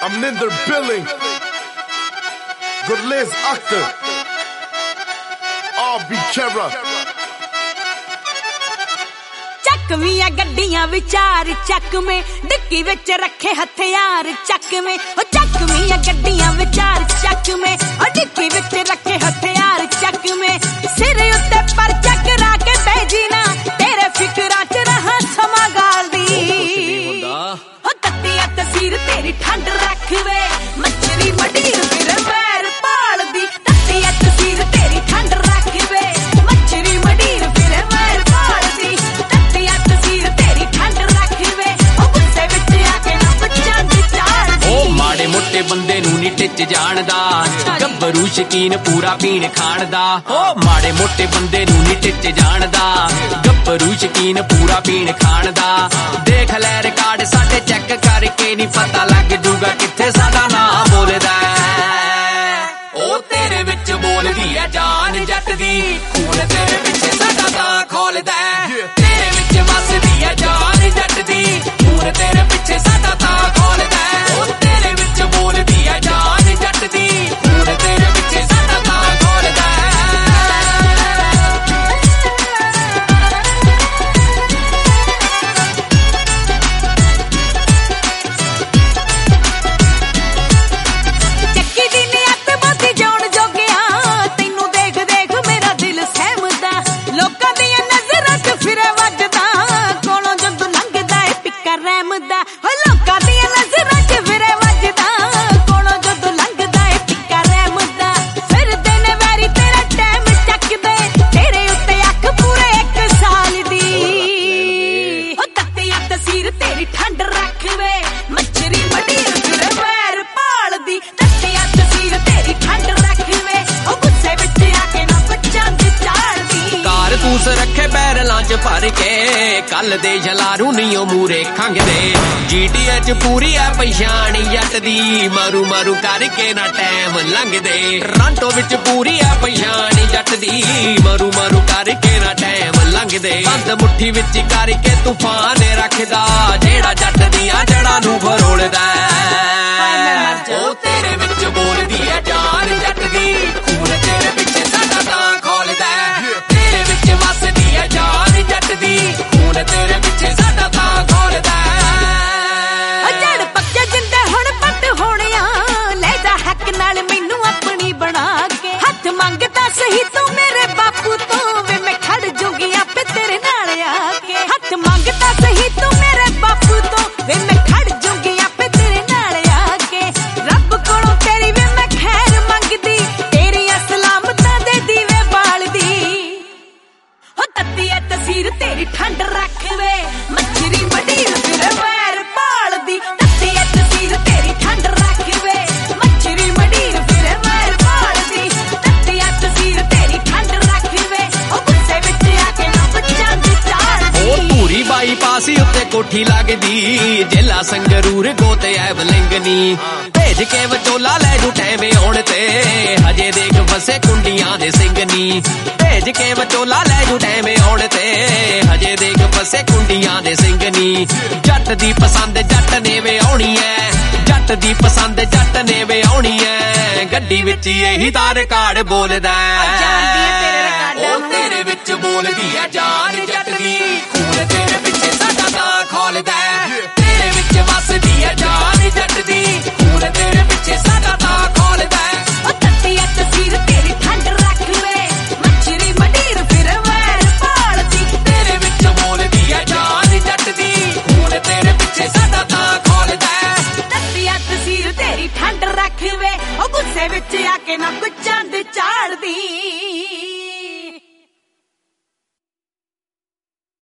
Amninder Billing, Gurliz Akhtar, R.B. Kera. ਚੱਕਵੀਆਂ ਗੱਡੀਆਂ ਵਿਚਾਰ ਚੱਕ ਮੇ ਡਿੱਕੀ ਵਿੱਚ ਰੱਖੇ ਹਥਿਆਰ ਚੱਕ ਮੇ ਉਹ ਚੱਕਵੀਆਂ ਗੱਡੀਆਂ ਵਿਚਾਰ ਚੱਕ ਮੇ ਉਹ ਡਿੱਕੀ ਵਿੱਚ ਰੱਖੇ ਹਥਿਆਰ ਚੱਕ ਮੇ ਸਿਰ ਉੱਤੇ ਪਰ ਚੱਕਰਾ ਕੇ ਬੈਜੀ ਨਾ ਤੇਰੇ ਫਿਕਰਾਂ 'ਚ ਰਹਾ ਸਮਾਂ ਗਾਲਦੀ ਉਹ ਤੱਤੀਆ ਤਸਵੀਰ ਤੇਰੀ ਠੰਡ ਰੱਖਵੇ ਮੱਛਰੀ ਮਡੀਰ ਫਿਰ ਵੈਰ ਪਾਲਦੀ ਤੱਤੀਆ ਤਸਵੀਰ ਤੇਰੀ ਠੰਡ ਰੱਖਵੇ ਮੱਛਰੀ ਮਡੀਰ ਫਿਰ ਵੈਰ ਪਾਲਦੀ ਤੱਤੀਆ ਤਸਵੀਰ ਤੇਰੀ ਠੰਡ ਰੱਖਵੇ ਉਹ ਗੁੱਸੇ ਵਿੱਚ ਆ ਕੇ ਨਾ ਬੱਚਾ ਦੀ ਚਾੜਦੀ ਉਹ ਮਾੜੇ ਮੋਟੇ ਬੰਦੇ ਨੂੰ ਨੀ ਟਿੱਚ ਜਾਣਦਾ ਗੱਭਰੂ ਸ਼ਕੀਨ ਪੂਰਾ ਪੀਣ ਖਾਣ ਦਾ ਉਹ ਮਾੜੇ ਮੋਟੇ ਬੰਦੇ ਨੂੰ ਨੀ ਟਿੱਚ ਜਾਣਦਾ ਗੱਭਰੂ ਸ਼ਕੀਨ ਪੂਰਾ ਪੀਣ ਖਾਣ ਦਾ ਦੇਖ ਲੈ ਰਿਕਾਰਡ ਸਾਡੇ ਚੈੱਕ ਕਰਕੇ ਨੀ ਪਤਾ ਲੱਗ ਜੂਗਾ ਕਿੱਥੇ ਸਾਡਾ ਨਾਂ ਬੋਲਦਾ ਉਹ ਤੇਰੇ ਵਿੱਚ ਬੋਲਦੀ ਐ ਜਾਨ ਜੱਟ ਦੀ ਖੂਨ ਤੇਰੇ ਵਿੱਚ ਸਾਡਾ ਨਾਂ ਖੋਲਦਾ ਤੇਰੇ ਵਿੱਚ ਵਸਦੀ ਐ ਜਾਨ ਜੱਟ ਦੀ ਖੂਨ ਤੇਰੇ ਪਿੱਛੇ ਸਾਡਾ ਨਾਂ ਖੋਲਦਾ ਉਹ ਤੇਰੇ ਵਿੱਚ ਬੋਲਦੀ ਐ ਜਾਨ ਜੱਟ ਦੀ ਖੂਨ ਤੇਰੇ ਪਿੱਛੇ ਸਾਡਾ ਨਾਂ ਖੋਲਦਾ ਰੱਖੇ ਬੈਰਲਾਂ 'ਚ ਭਰ ਕੇ ਕੱਲ ਦੇ ਜਲਾਰੂ ਨੀ ਉਹ ਮੂਰੇ ਖੰਗਦੇ GTA 'ਚ ਪੂਰੀ ਐ ਪਛਾਣ ਜੱਟ ਦੀ ਮਾਰੂ ਮਾਰੂ ਕਰਕੇ ਨਾ ਟਾਈਮ ਲੰਘਦੇ ਟੋਰਾਂਟੋ ਵਿੱਚ ਪੂਰੀ ਐ ਪਛਾਣ ਜੱਟ ਦੀ ਮਾਰੂ ਮਾਰੂ ਕਰਕੇ ਨਾ ਟਾਈਮ ਲੰਘਦੇ ਬੰਦ ਮੁੱਠੀ ਵਿੱਚ ਕਰਕੇ ਤੂਫਾਨ ਰੱਖਦਾ ਜਿਹੜਾ ਜੱਟ ਦੀਆਂ ਜੜ੍ਹਾਂ ਨੂੰ ਫਰੋਲਦਾ ਉਹ ਤੇਰੇ ਵਿੱਚ ਬੋਲਦੀ ਐ ਜਾਨ ਜੱਟ ਦੀ ਖੂਨ ਤੇਰੇ ਪਿੱਛੇ ਸਾਡਾ ਨਾਂ ਖੋਲਦਾ ਤੇਰੇ ਵਿੱਚ ਵਸਦੀ ਐ ਜਾਨ ਜੱਟ ਦੀ ਖੂਨ ਤੇਰੇ ਪਿੱਛੇ ਸਾਡਾ ਨਾਂ ਖੋਲਦਾ ਜੜ ਪੱਕੇ ਜਿੰਦੇ ਹੁਣ ਪੱਟ ਹੋਣਿਆ ਲੈਦਾ ਹੱਕ ਨਾਲ ਮੈਨੂੰ ਆਪਣੀ ਬਣਾ ਕੇ ਹੱਥ ਮੰਗਦਾ ਸਹੀ ਤੂੰ ਮੇਰੇ ਬਾਪੂ ਤੋਂ ਵੇ ਮੈਂ ਖੜ ਜੂਗੀ ਆਪੇ ਤੇਰੇ ਨਾਲ ਆ ਕੇ ਹੱਥ ਮੰਗਦਾ ਸਹੀ ਤੂੰ ਮੇਰੇ ਬਾਪੂ ਤੋਂ ਵੇ ਮੈਂ ਖੜ ਜੂਗੀ ਆਪੇ ਤੇਰੇ ਨਾਲ ਆ ਕੇ ਰੱਬ ਕੋਲੋਂ ਤੇਰੀ ਵੇ ਮੈਂ ਖੈਰ ਮੰਗਦੀ ਤੇਰੀਆਂ ਸਲਾਮਤਾਂ ਦੇ ਦੀਵੇ ਬਾਲਦੀ ਹੋ ਤੱਤੀਆ ਤਸਵੀਰ ਤੇਰੀ ਠੰਡ ਰੱਖਵੇ ਮੱਛਰੀ ਮਡੀਰ ਫਿਰ ਵੈਰ ਪਾਲਦੀ ਤੱਤੀਆ ਤਸਵੀਰ ਤੇਰੀ ਠੰਡ ਰੱਖਵੇ ਮੱਛਰੀ ਮਡੀਰ ਫਿਰ ਵੈਰ ਪਾਲਦੀ ਤੱਤੀਆ ਤਸਵੀਰ ਤੇਰੀ ਠੰਡ ਰੱਖਵੇ ਉਹ ਗੁੱਸੇ ਵਿੱਚ ਆ ਕੇ ਨਾ ਬੱਚਾ ਦੀ ਚਾੜਦੀ ਉਹ ਧੂਰੀ ਬਾਈਪਾਸ ਉੱਤੇ ਕੋਠੀ ਲੱਗਦੀ ਜੇਲਾ ਸੰਗਰੂਰ ਗੋਤੇ ਐ ਬਲਿੰਗਨੀ ਭੇਜ ਕੇ ਵਿਚੋਲਾ ਲੈ ਜੂ ਟੈਵੇਂ ਆਉਣ ਤੇ ਹਜੇ ਦੇਖ ਵਸੇ ਕੁੰਡੀਆਂ ਦੇ ਸਿੰਘਨੀ ਭੇਜ ਕੇ ਵਿਚੋਲਾ ਲੈ ਜੂ ਟੈਵੇਂ ਆਉਣ ਤੇ ਹਜੇ ਦੇਖ ਵਸੇ ਕੁੰਡੀਆਂ ਦੇ ਸਿੰਘਨੀ ਜੱਟ ਦੀ ਪਸੰਦ ਜੱਟ ਨੇ ਵੇ ਆਉਣੀ ਐ ਜੱਟ ਦੀ ਪਸੰਦ ਜੱਟ ਨੇ ਵੇ ਆਉਣੀ ਐ ਗੱਡੀ ਵਿੱਚ ਇਹੀ ਤਾਂ ਰਿਕਾਰਡ ਬੋਲਦਾ ਉਹ ਤੇਰੇ ਵਿੱਚ ਬੋਲਦੀ ਐ ਜਾਨ ਜੱਟ ਦੀ ਖੂਨ ਤੇਰੇ ਪਿੱਛੇ ਸਾਡਾ ਨਾਂ ਖੋਲਦਾ ਤੇਰੇ ਵਿੱਚ ਵਸਦੀ ਐ ਜਾਨ ਜੱਟ ਦੀ ਖੂਨ ਤੇਰੇ ਪਿੱਛੇ ਸਾਡਾ ਨਾਂ ਖੋਲਦਾ ਉਹ ਤੱਤੀਆ ਤਸਵੀਰ ਤੇਰੀ ਠੰਡ ਰੱਖਵੇ ਮੱਛਰੀ ਮਡੀਰ ਫਿਰ ਵੈਰ ਪਾਲਦੀ ਤੇਰੇ ਵਿੱਚ ਬੋਲਦੀ ਐ ਜਾਨ ਜੱਟ ਦੀ ਖੂਨ ਤੇਰੇ ਪਿੱਛੇ ਸਾਡਾ ਨਾਂ ਖੋਲਦਾ ਤੱਤੀਆ ਤਸਵੀਰ ਤੇਰੀ ਠੰਡ ਰੱਖਵੇ ਉਹ ਗੁੱਸੇ ਵਿੱਚ ਆ ਕੇ ਨਾ ਕੁ ਚੰਦ ਚਾੜਦੀ